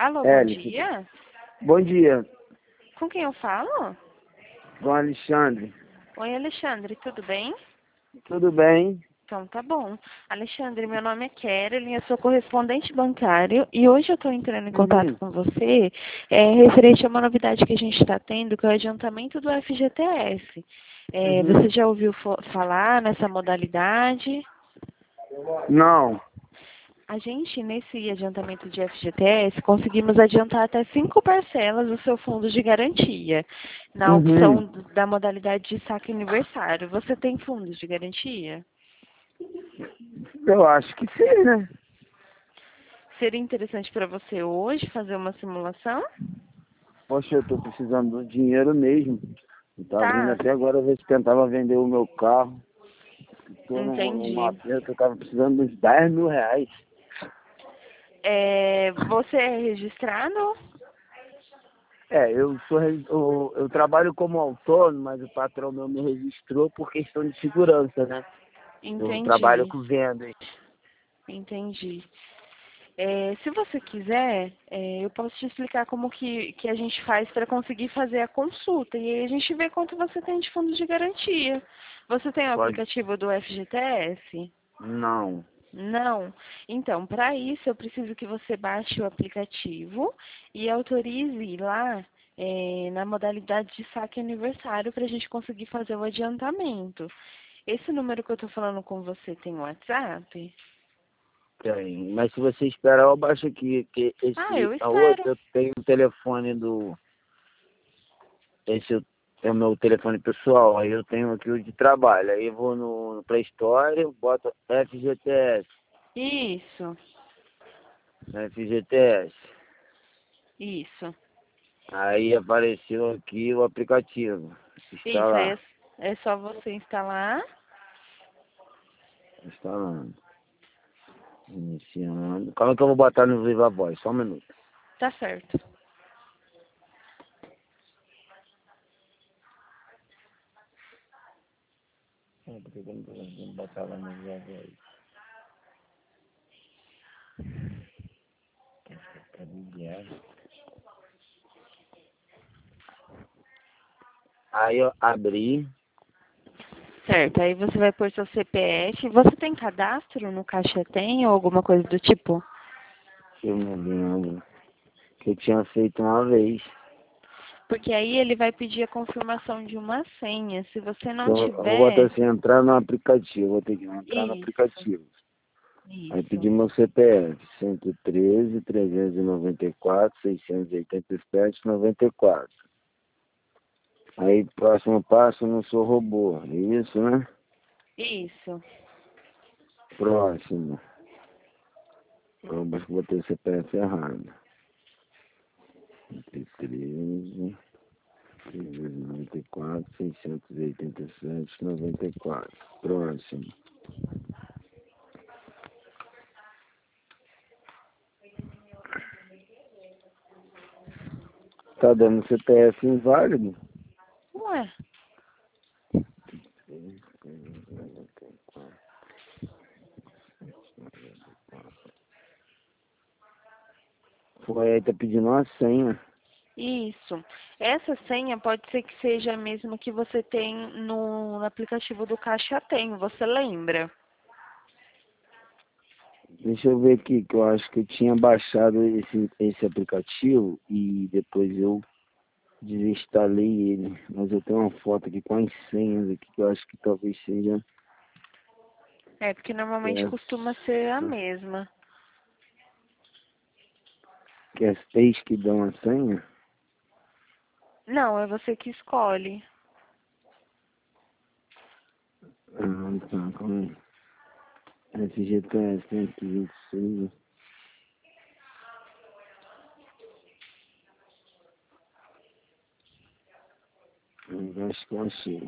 Alô, bom Hélice. dia. Bom dia, Com quem eu falo? com Alexandre. Oi, Alexandre, tudo bem? Tudo bem? Então tá bom. Alexandre, meu nome é Kerlin, eu sou correspondente bancário e hoje eu estou entrando em contato Uhum. com você referente a uma novidade que a gente está tendo, que é o adiantamento do FGTS. Você Uhum. já ouviu falar nessa modalidade? Não. A gente, nesse adiantamento de FGTS, conseguimos adiantar até 5 parcelas do seu fundo de garantia, na Uhum. opção da modalidade de saque aniversário. Você tem fundos de garantia? Eu acho que sim, né? Seria interessante para você hoje fazer uma simulação? Poxa, eu tô precisando do dinheiro mesmo. Eu tava indo Tá, até agora ver se tentava vender o meu carro. Tô numa entendi. aperto, eu tava precisando dos 10 mil reais. Você é registrado? Eu trabalho como autônomo, mas o patrão meu me registrou por questão de segurança, né? Eu trabalho Entendi, com vendas. entendi. Se você quiser, eu posso te explicar como que a gente faz para conseguir fazer a consulta. E aí a gente vê quanto você tem de fundo de garantia. Você tem o Pode? aplicativo do FGTS? Não. Não. Então, para isso, eu preciso que você baixe o aplicativo e autorize lá na modalidade de saque aniversário para a gente conseguir fazer o adiantamento. Esse número que eu estou falando com você tem WhatsApp? Tem. Mas se você esperar, eu baixo aqui, que Ah, eu a espero. outra eu tenho o telefone é o meu telefone pessoal, aí eu tenho aqui o de trabalho. Aí eu vou no Play Store, eu boto FGTS, Isso, FGTS. isso. Aí apareceu aqui o aplicativo. Isso, aí Instalar. é só você instalar. Instalando. Iniciando. Calma que eu vou botar no Viva Voz, só um minuto. Tá certo. Porque eu não tô conseguindo botar lá no Viva Voz. Aí eu abri. Certo, aí você vai pôr seu CPF. Você tem cadastro no Caixa Tem ou alguma coisa do tipo? Eu não lembro. Que eu tinha feito uma vez. Porque aí ele vai pedir a confirmação de uma senha. Se você não Eu vou botar tiver, assim, entrar no aplicativo. Vou ter que entrar no isso, aplicativo. Aí isso, pedir meu CPF. 113, 394, 687, 94. Aí próximo passo, não sou robô. É isso, né? isso. Próximo. Eu acho que botei o CPF errado. 113, 394, 687, 94. Próximo. Tá dando CPF inválido? Ué, Foi aí, tá pedindo uma senha. isso. Essa senha pode ser que seja a mesma que você tem no aplicativo do Caixa Tem, você lembra? Deixa eu ver aqui, que eu acho que eu tinha baixado esse aplicativo e depois eu desinstalei ele. Mas eu tenho uma foto aqui com as senhas aqui que eu acho que talvez seja Porque normalmente costuma ser a essa. mesma. Que é as três que dão a senha. Não, é você que escolhe. Ah, tá, calma aí. FGTS 126. Eu acho que eu achei.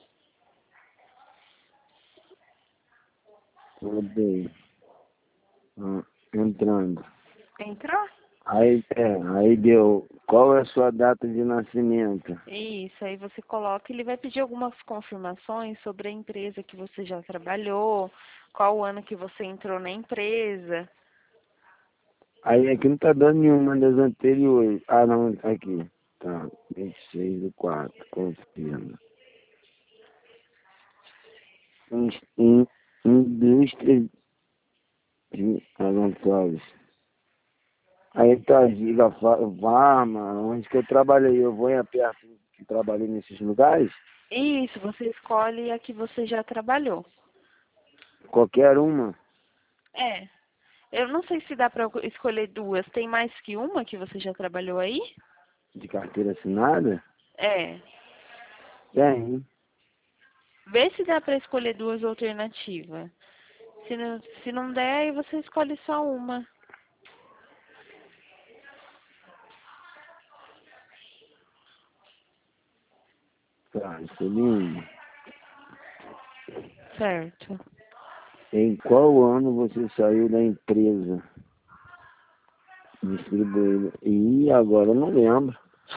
Rodei. Entrando. Entrou? Aí deu, qual é a sua data de nascimento? Isso, aí você coloca, ele vai pedir algumas confirmações sobre a empresa que você já trabalhou, qual o ano que você entrou na empresa. Aí aqui não tá dando nenhuma das anteriores. Ah, não, aqui. Tá, 26/4, confirma. Indústria de Gonçalves. Aí tá, Giga Farma, onde que eu trabalhei, eu vou em perto que trabalhei nesses lugares, Isso, você escolhe a que você já trabalhou. qualquer uma, É, eu não sei se dá para escolher duas. Tem mais que uma que você já trabalhou aí? de carteira assinada, É. tem. Vê se dá para escolher duas alternativas. Se não der, aí você escolhe só uma. Tá, escolhi uma. Certo. Em qual ano você saiu da empresa distribuída? E agora eu não lembro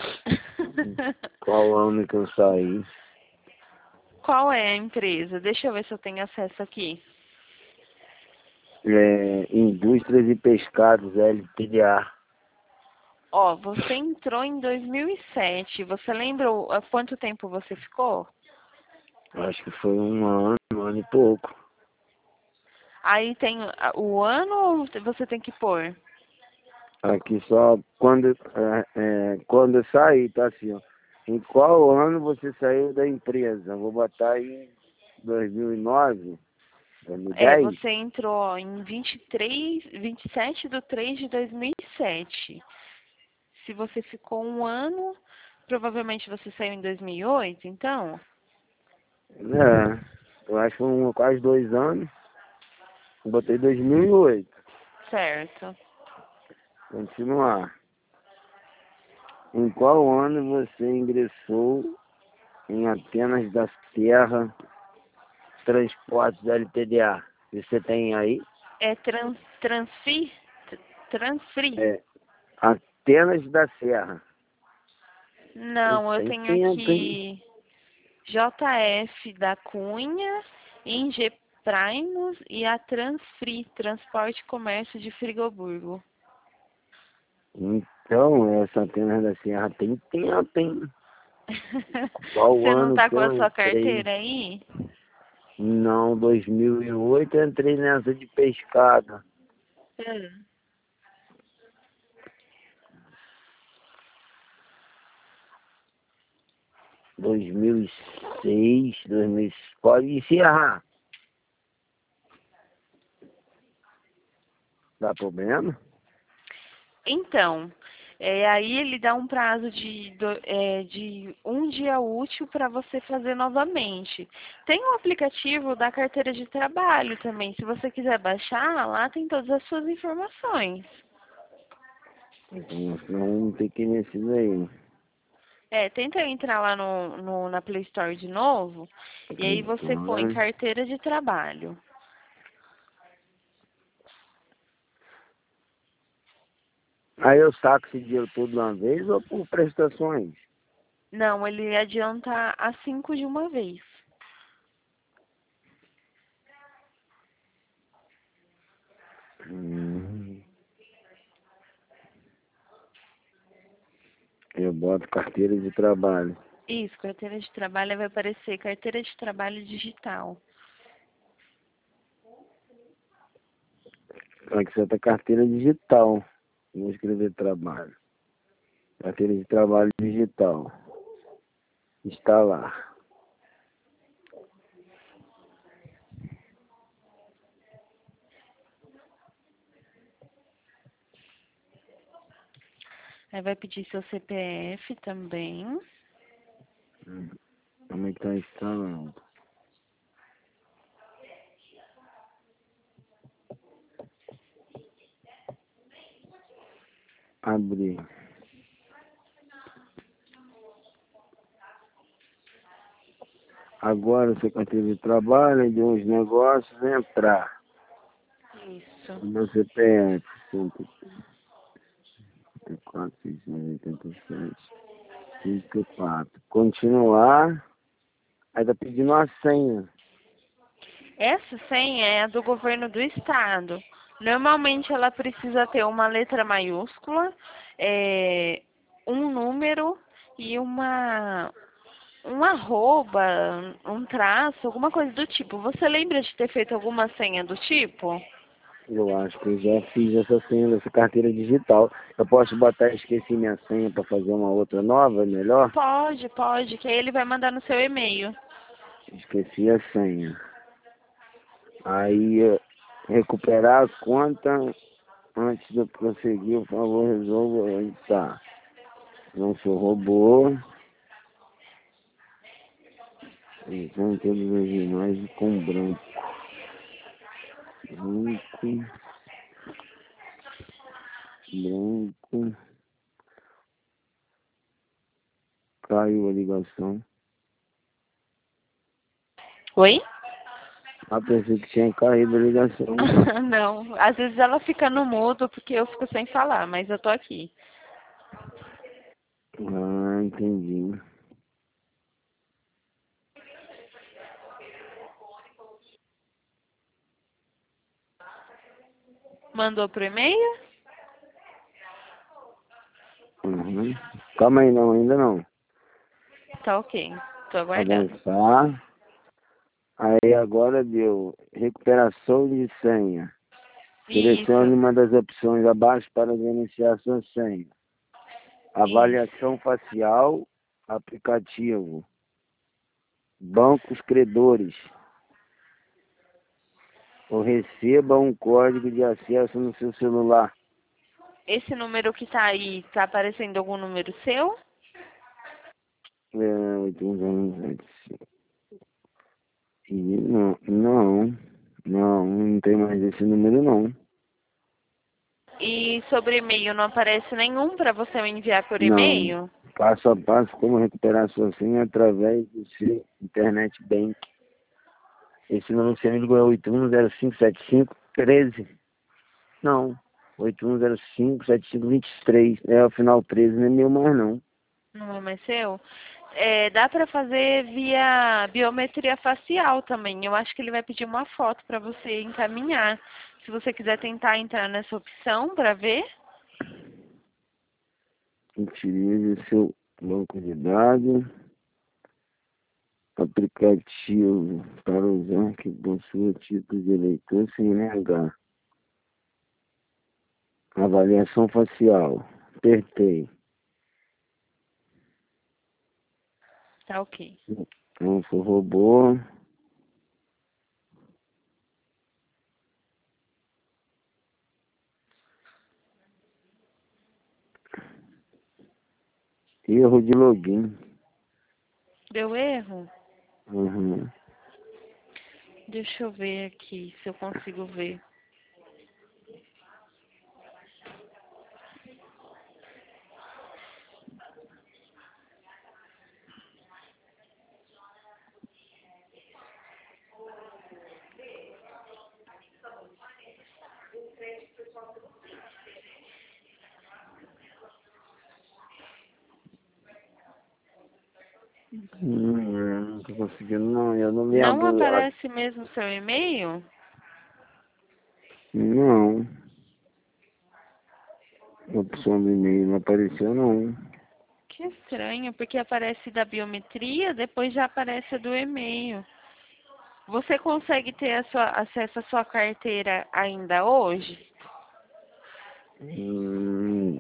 qual ano que eu saí. Qual é a empresa? Deixa eu ver se eu tenho acesso aqui. Indústrias e Pescados, LTDA. Ó, você entrou em 2007. Você lembra há quanto tempo você ficou? Acho que foi um ano e pouco. Aí tem o ano ou você tem que pôr? Aqui só quando eu saí, tá assim, ó. Em qual ano você saiu da empresa? Vou botar aí 2009, É, 2010? você entrou ó, em 27/3/2007. Se você ficou um ano, provavelmente você saiu em 2008, então? Eu acho que foi quase 2 anos. Eu botei 2008. Certo. Continuar. Em qual ano você ingressou em Atenas da Serra Transportes LTDA? Você tem aí? É transfri? É, Atenas da Serra. Não, eu Tem tenho tempo, hein? aqui JF da Cunha, Inge Primus e a Transfri, Transporte e Comércio de Frigoburgo. Então, essa Atenas da Serra tem tempo, hein? Qual Você não ano tá que com a eu sua entrei? carteira aí? Não, 2008 eu entrei nessa de pescado. Hum. 2006, 2000, pode encerrar. Dá problema? Então, aí ele dá um prazo de um dia útil para você fazer novamente. Tem um aplicativo da carteira de trabalho também. Se você quiser baixar, lá tem todas as suas informações. Então, vamos ter que ir nesse daí. Tenta entrar lá na Play Store de novo e aí você põe Então, carteira de trabalho. aí eu saco esse dinheiro todo de uma vez ou por prestações? Não, ele adianta a 5 de uma vez. Hum, eu boto carteira de trabalho. Isso, carteira de trabalho vai aparecer carteira de trabalho digital. Aqui só tá carteira digital. Vou escrever trabalho. Carteira de trabalho digital. Instalar. Aí vai pedir seu CPF também. Como é que tá instalando? Abrir. Agora você carteira de trabalho, de uns negócios, entrar. Isso. Meu CPF, 104, 687, 54. Continuar. Aí tá pedindo uma senha. Essa senha é a do governo do estado. Normalmente ela precisa ter uma letra maiúscula, um número e um arroba, um traço, alguma coisa do tipo. Você lembra de ter feito alguma senha do tipo? Eu acho que eu já fiz essa senha dessa carteira digital. Eu posso botar esqueci minha senha para fazer uma outra nova, melhor? Pode, pode, que aí ele vai mandar no seu e-mail. Esqueci a senha. Aí, recuperar a conta antes de eu prosseguir, por favor, resolva. Aí tá. Não sou robô. Então, todas as imagens com branco. Branco. Branco. Caiu a ligação. Oi? Ah, pensei que tinha caído a ligação. Não, às vezes ela fica no mudo porque eu fico sem falar, mas eu tô aqui. Ah, entendi. Mandou pro e-mail? Uhum. Calma aí, não, ainda não. Tá ok, tô aguardando. Avançar. Aí agora deu recuperação de senha. Selecione Isso, uma das opções abaixo para gerenciar sua senha. isso. Avaliação facial, aplicativo, bancos credores. Ou receba um código de acesso no seu celular. Esse número que tá aí, tá aparecendo algum número seu? 8107. E não tem mais esse número não. E sobre e-mail não aparece nenhum para você me enviar por Não. e-mail? Passo a passo como recuperar sua senha através do seu internet bank. Esse número que você me ligou é 81057513. Não. 81057523. É o final 13, não é meu mais não. Não é mais seu? Dá para fazer via biometria facial também. Eu acho que ele vai pedir uma foto para você encaminhar. Se você quiser tentar entrar nessa opção para ver. Utilize seu banco de dados. Aplicativo para usar que possua tipo de eleitor sem negar. Avaliação facial. Apertei. Tá ok. Não sou robô. Erro de login. Deu erro? Uhum. Deixa eu ver aqui se eu consigo ver. Não tô conseguindo não. Eu não me Não abro. aparece mesmo seu e-mail? Não. A opção do e-mail não apareceu não. Que estranho, porque aparece da biometria, depois já aparece a do e-mail. Você consegue ter acesso à sua carteira ainda hoje? Hum,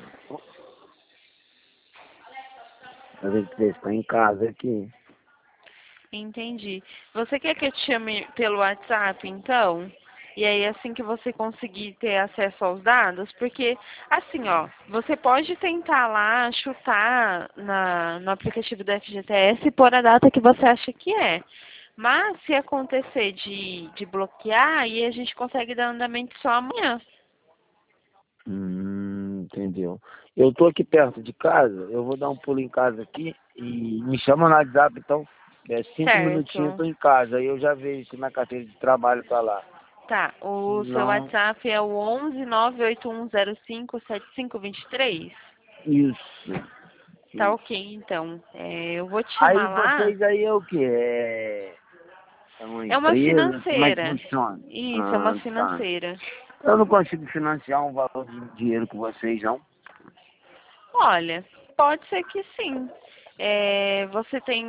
a gente está em casa aqui. Entendi. Você quer que eu te chame pelo WhatsApp, então? E aí, assim que você conseguir ter acesso aos dados, porque, assim, ó, você pode tentar lá chutar no aplicativo do FGTS e pôr a data que você acha que é. Mas, se acontecer de bloquear, aí a gente consegue dar andamento só amanhã. Entendeu? Eu tô aqui perto de casa, eu vou dar um pulo em casa aqui e me chama no WhatsApp, então, 5 minutinhos eu Certo. tô em casa, aí eu já vejo se minha carteira de trabalho tá lá. Tá, o seu Não, WhatsApp é o 11 981057523? isso. Tá Isso. ok, então. Eu vou te Aí chamar lá. vocês aí é o quê? É uma É uma empresa? Como é que financeira. funciona? Isso, é uma Ah, tá. financeira. Eu não consigo financiar um valor de dinheiro com vocês, não. Olha, pode ser que sim. Você tem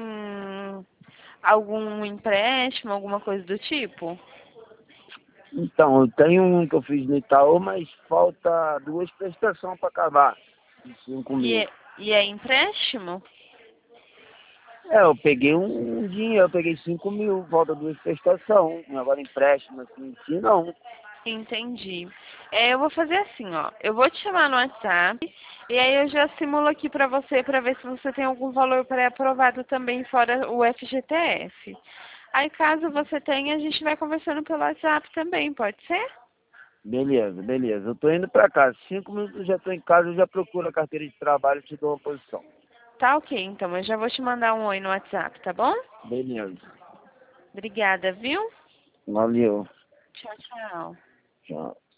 algum empréstimo, alguma coisa do tipo? Então, eu tenho um que eu fiz no Itaú, mas falta duas prestações para acabar, de 5 E mil. é, e é empréstimo? Eu peguei um dinheiro, eu peguei 5 mil, falta duas prestações. Agora empréstimo assim em si, não. Entendi. Eu vou fazer assim, ó. Eu vou te chamar no WhatsApp e aí eu já simulo aqui pra você pra ver se você tem algum valor pré-aprovado também fora o FGTS. Aí caso você tenha, a gente vai conversando pelo WhatsApp também, pode ser? Beleza, beleza. Eu tô indo para casa. 5 minutos eu já tô em casa, eu já procuro a carteira de trabalho e te dou uma posição. Tá ok, então eu já vou te mandar um oi no WhatsApp, tá bom? Beleza. Obrigada, viu? Valeu. Tchau, tchau. Tchau.